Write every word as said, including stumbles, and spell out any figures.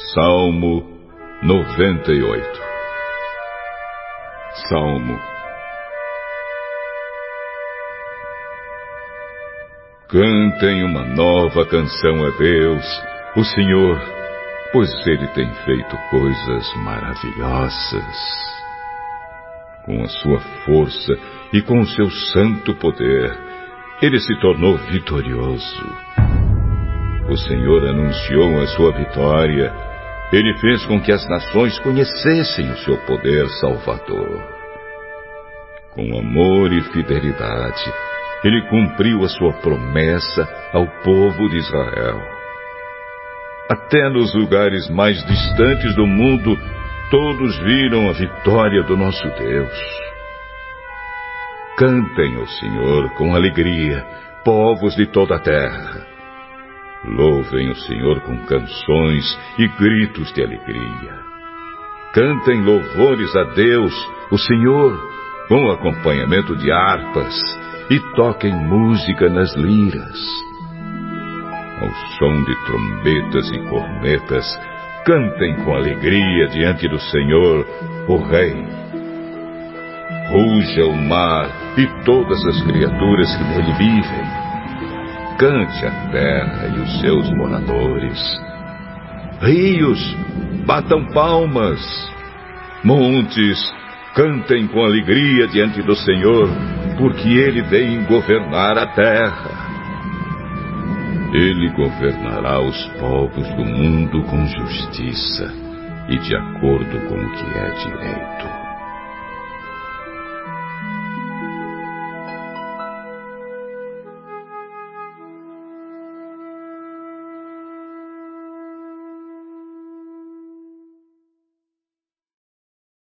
Salmo noventa e oito. Salmo. Cantem uma nova canção a Deus, o Senhor, pois Ele tem feito coisas maravilhosas. Com a sua força e com o seu santo poder, Ele se tornou vitorioso. O Senhor anunciou a sua vitória. Ele fez com que as nações conhecessem o seu poder salvador. Com amor e fidelidade, Ele cumpriu a sua promessa ao povo de Israel. Até nos lugares mais distantes do mundo, todos viram a vitória do nosso Deus. Cantem ao Senhor com alegria, povos de toda a terra. Louvem o Senhor com canções e gritos de alegria. Cantem louvores a Deus, o Senhor, com acompanhamento de harpas, e toquem música nas liras. Ao som de trombetas e cornetas, cantem com alegria diante do Senhor, o Rei. Ruja o mar e todas as criaturas que nele vivem. Cante a terra e os seus moradores. Rios, batam palmas. Montes, cantem com alegria diante do Senhor, porque Ele vem governar a terra. Ele governará os povos do mundo com justiça e de acordo com o que é direito.